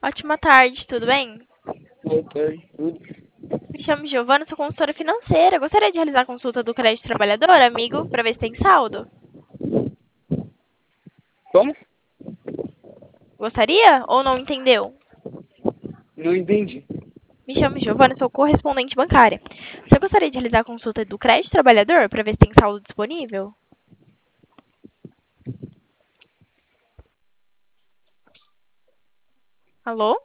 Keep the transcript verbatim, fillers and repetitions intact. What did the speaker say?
Ótima tarde, tudo bem? Boa tarde, tudo. Me chamo Giovana, sou consultora financeira. Gostaria de realizar a consulta do crédito trabalhador, amigo, para ver se tem saldo. Como? Gostaria ou não entendeu? Não entendi. Me chamo Giovana, sou correspondente bancária. Você gostaria de realizar a consulta do crédito trabalhador para ver se tem saldo disponível? Alô?